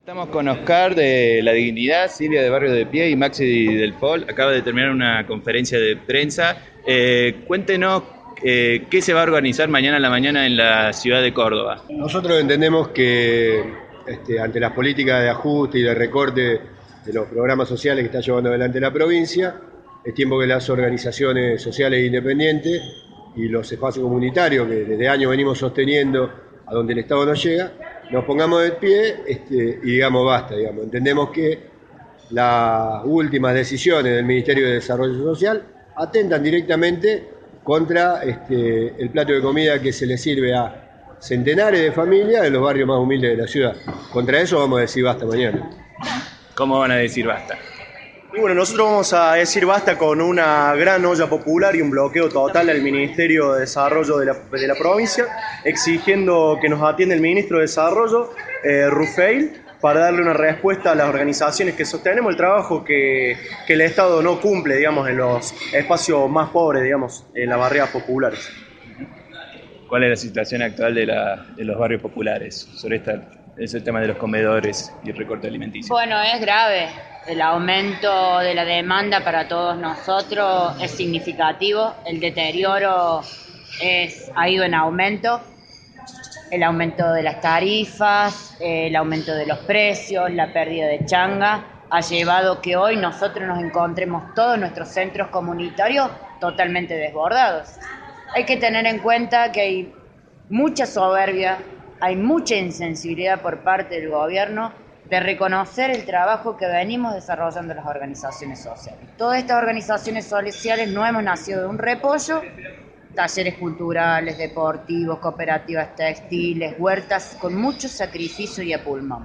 Estamos con Oscar de La Dignidad, Silvia de Barrio de Pie y Maxi del Pol. Acaba de terminar una conferencia de prensa. Cuéntenos qué se va a organizar mañana a la mañana en la ciudad de Córdoba. Nosotros entendemos que ante las políticas de ajuste y de recorte de los programas sociales que está llevando adelante la provincia, es tiempo que las organizaciones sociales independientes y los espacios comunitarios que desde años venimos sosteniendo a donde el Estado no llega, nos pongamos de pie y digamos basta. Entendemos que las últimas decisiones del Ministerio de Desarrollo Social atentan directamente contra el plato de comida que se le sirve a centenares de familias en los barrios más humildes de la ciudad. Contra eso vamos a decir basta mañana. ¿Cómo van a decir basta? Y bueno, nosotros vamos a decir basta con una gran olla popular y un bloqueo total al Ministerio de Desarrollo de la provincia, exigiendo que nos atienda el Ministro de Desarrollo, Rufeil, para darle una respuesta a las organizaciones que sostenemos el trabajo que el Estado no cumple, digamos, en los espacios más pobres, digamos, en las barriadas populares. ¿Cuál es la situación actual de los barrios populares sobre ese tema de los comedores y el recorte alimenticio? Bueno, es grave. El aumento de la demanda para todos nosotros es significativo. El deterioro ha ido en aumento. El aumento de las tarifas, el aumento de los precios, la pérdida de changa, ha llevado que hoy nosotros nos encontremos todos nuestros centros comunitarios totalmente desbordados. Hay que tener en cuenta que hay mucha soberbia, hay mucha insensibilidad por parte del gobierno de reconocer el trabajo que venimos desarrollando las organizaciones sociales. Todas estas organizaciones sociales no hemos nacido de un repollo. Talleres culturales, deportivos, cooperativas textiles, huertas, con mucho sacrificio y a pulmón.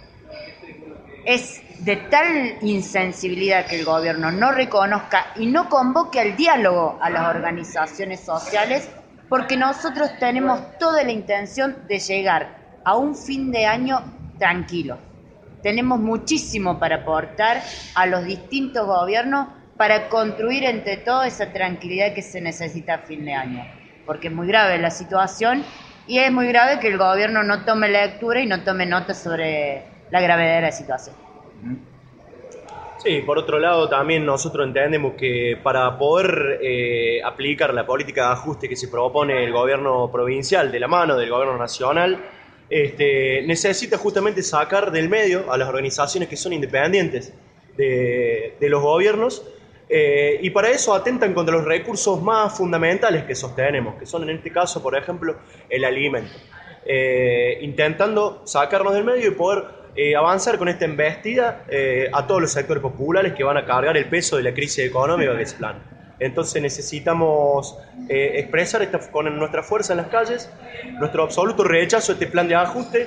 Es de tal insensibilidad que el gobierno no reconozca y no convoque al diálogo a las organizaciones sociales, porque nosotros tenemos toda la intención de llegar a un fin de año tranquilo. Tenemos muchísimo para aportar a los distintos gobiernos para construir entre todos esa tranquilidad que se necesita a fin de año, porque es muy grave la situación y es muy grave que el gobierno no tome lectura y no tome nota sobre la gravedad de la situación. Sí, por otro lado también nosotros entendemos que para poder aplicar la política de ajuste que se propone el gobierno provincial de la mano del gobierno nacional, necesita justamente sacar del medio a las organizaciones que son independientes de los gobiernos. Y para eso atentan contra los recursos más fundamentales que sostenemos, que son en este caso, por ejemplo, el alimento. Intentando sacarnos del medio y poder avanzar con esta embestida a todos los sectores populares que van a cargar el peso de la crisis económica que se plantea. Entonces necesitamos expresar con nuestra fuerza en las calles nuestro absoluto rechazo a este plan de ajuste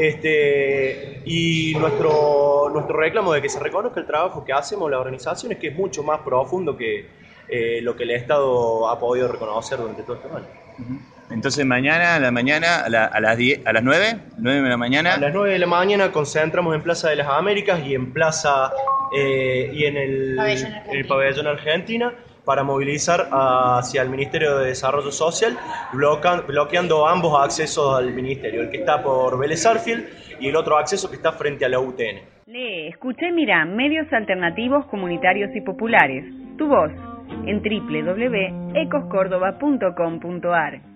y nuestro reclamo de que se reconozca el trabajo que hacemos las organizaciones, que es mucho más profundo que lo que el Estado ha podido reconocer durante todo este año. Entonces mañana a la mañana a las 9 de la mañana. A las 9 de la mañana concentramos en Plaza de las Américas y en Plaza y en el Pabellón Argentina para movilizar hacia el Ministerio de Desarrollo Social, bloqueando ambos accesos al ministerio, el que está por Vélez Sarsfield y el otro acceso que está frente a la UTN. Lee, escucha y mira medios alternativos, comunitarios y populares. Tu voz en www.ecoscordoba.com.ar.